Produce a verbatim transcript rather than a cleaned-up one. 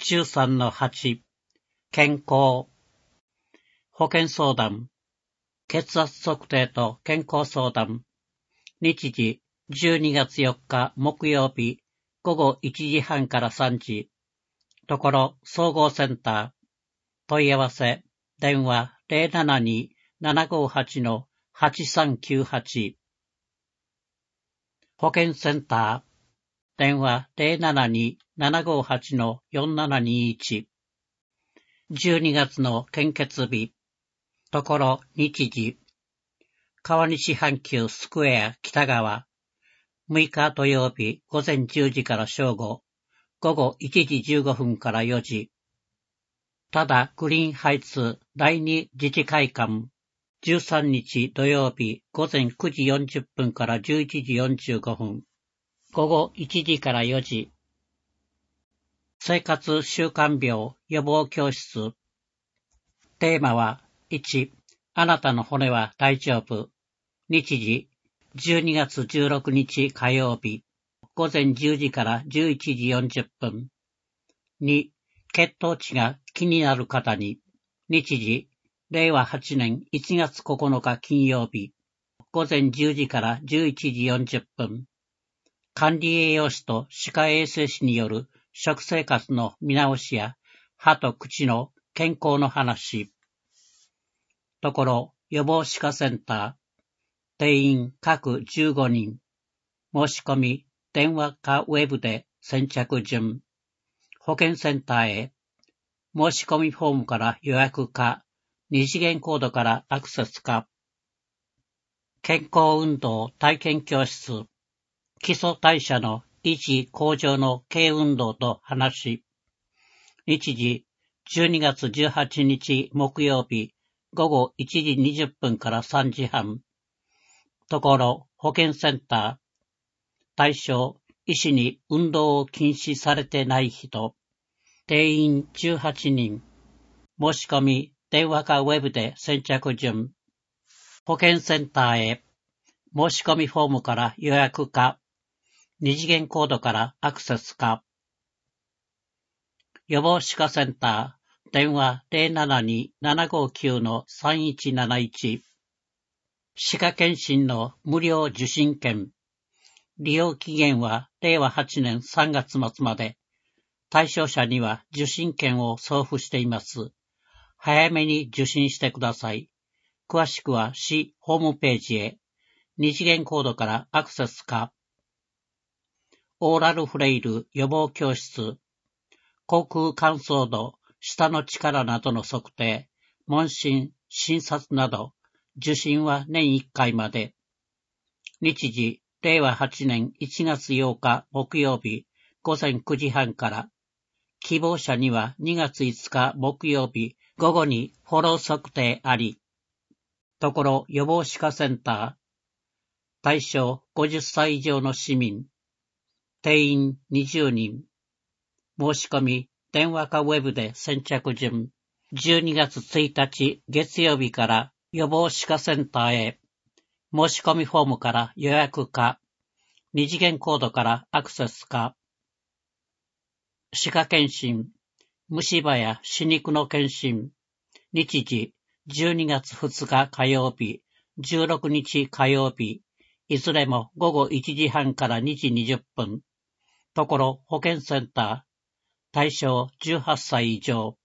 じゅうさんのはち、健康。保健相談。血圧測定と健康相談。日時、じゅうにがつよっか木曜日、午後いちじはんからさんじ。ところ、総合センター。問い合わせ、電話 ゼロななに ななごはち はちさんきゅうはち。保健センター。電話 ゼロななに ななごはち よんななにいち。じゅうにがつの献血日。ところ、日時。川西阪急スクエア北側。むいか土曜日午前じゅうじから正午。午後いちじじゅうごふんからよじ。ただ、グリーンハイツだいに自治会館。じゅうさんにち土曜日午前くじよんじゅっぷんからじゅういちじよんじゅうごふん。午後いちじからよじ。生活習慣病予防教室。テーマはいち、あなたの骨は大丈夫。日時、じゅうにがつじゅうろくにち火曜日、午前じゅうじからじゅういちじよんじゅっぷん。に、血糖値が気になる方に。日時、れいわはちねんいちがつここのか金曜日、午前じゅうじからじゅういちじよんじゅっぷん。管理栄養士と歯科衛生士による食生活の見直しや歯と口の健康の話。ところ、予防歯科センター。定員各じゅうごにん。申し込み、電話かウェブで先着順。保健センターへ。申し込みフォームから予約か、二次元コードからアクセスか。健康運動体験教室。基礎代謝の維持向上の軽運動と話。日時、じゅうにがつじゅうはちにち木曜日、午後いちじにじゅっぷんからさんじはん。ところ、保健センター。対象、医師に運動を禁止されてない人。定員じゅうはちにん。申し込み、電話かウェブで先着順。保健センターへ。申し込みフォームから予約か。二次元コードからアクセスか。予防歯科センター。電話 ゼロななに ななごきゅう さんいちなないち。歯科検診の無料受診券。利用期限はれいわはちねんさんがつまつまで。対象者には受診券を送付しています。早めに受診してください。詳しくは市ホームページへ。二次元コードからアクセスか。オーラルフレイル予防教室。口腔乾燥度、舌の力などの測定、問診、診察など、受診は年いっかいまで。日時、れいわはちねんいちがつようか木曜日、午前くじはんから。希望者にはにがついつか木曜日、午後にフォロー測定あり。ところ、予防歯科センター。対象ごじゅっさい以上の市民。定員にじゅうにん。申し込み、電話かウェブで先着順。じゅうにがつついたち月曜日から予防歯科センターへ。申し込みフォームから予約か。二次元コードからアクセスか。歯科検診。虫歯や歯肉の検診。日時、じゅうにがつふつか火曜日、じゅうろくにち火曜日。いずれも午後いちじはんからにじにじゅっぷん。ところ、保健センター。対象じゅうはっさい以上。